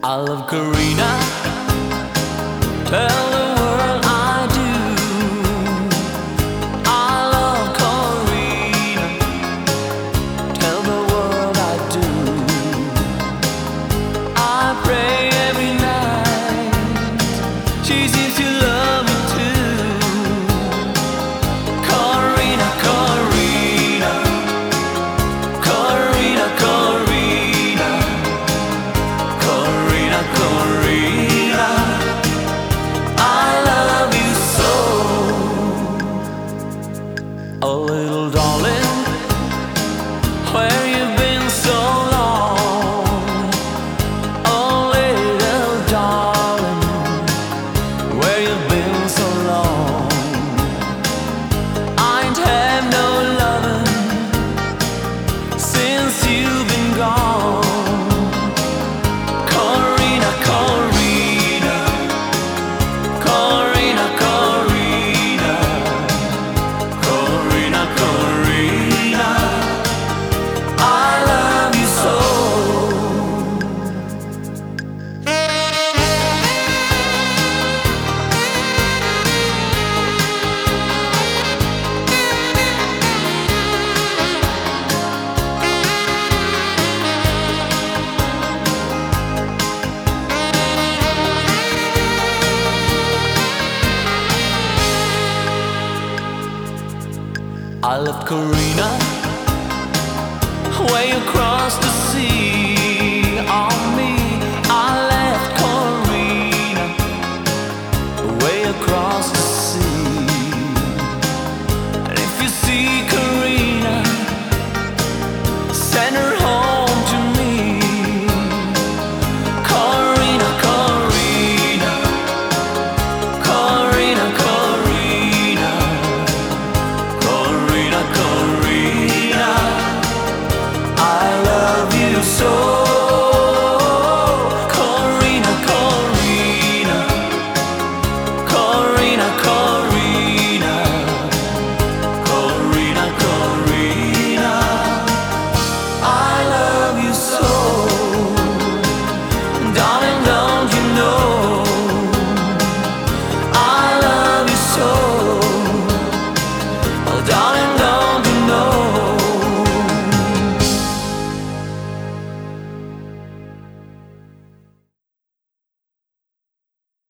I love Karina. Tell the world I do. I love Karina. Tell the world I do. I pray every night. She seems to love me too. Karina, Karina, Karina, Karina, Karina, Karina. I love you so. Oh, little darling, where you been so long? Oh, little darling, where you been so long? I ain't had no lovin' since you've been gone. Karina, Karina, Karina, Karina, Karina, Karina. I love you so. I love Karina, way across the sea.